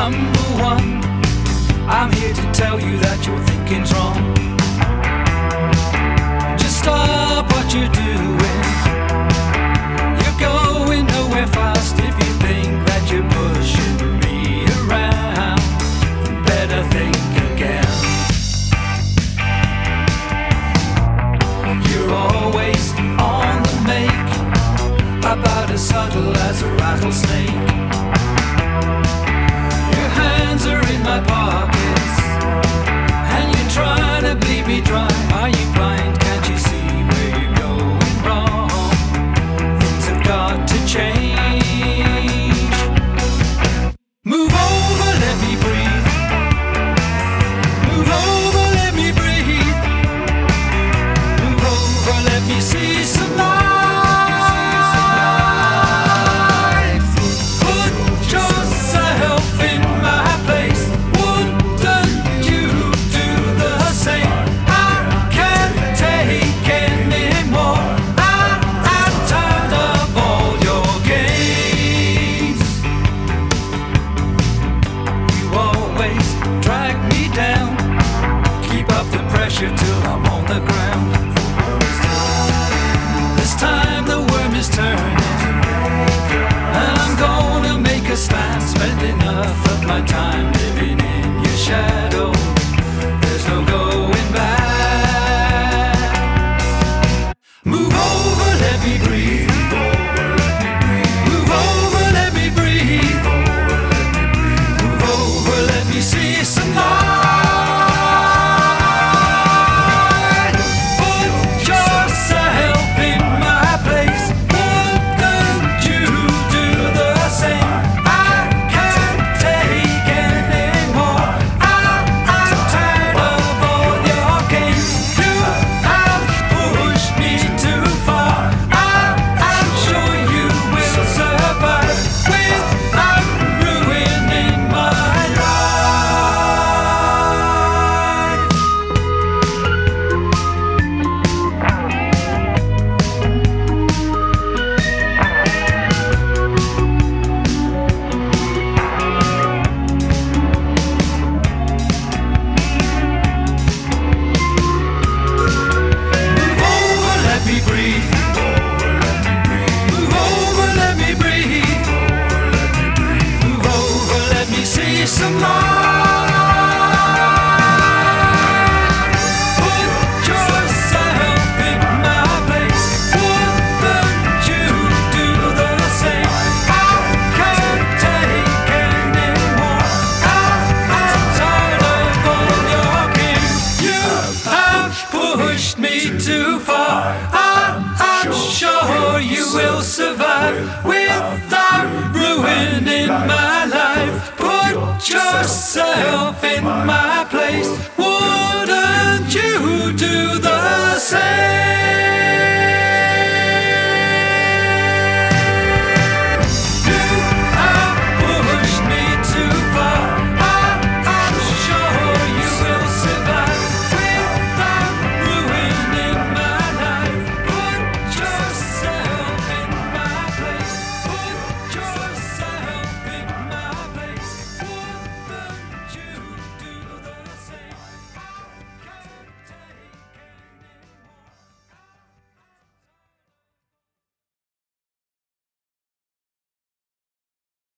number one. I'm here to tell you that your thinking's wrong. Just stop what you're doing. You're going nowhere fast if you think that you're pushing me around. Better think again. You're always on the make, about as subtle as a rattlesnake. Your hands are in my pockets, and you're trying to bleed me dry. Are you blind? Can't you see where you're going wrong? Things have got to change. Move over, let me breathe. Move over, let me breathe. Move over, let me see some light. Till I'm on the ground. This time the worm is turning, and I'm gonna make a stand. Spend enough of my time living in your shadow. There's no going back. Move over, let me breathe. Move over, let me breathe. Move over, let me see some light. Some light. Put yourself in my place. Wouldn't you do the same? I can't take anymore. I'm tired of all your games. You have pushed me too far. I'm sure you will survive without ruining my life. Put yourself in my place.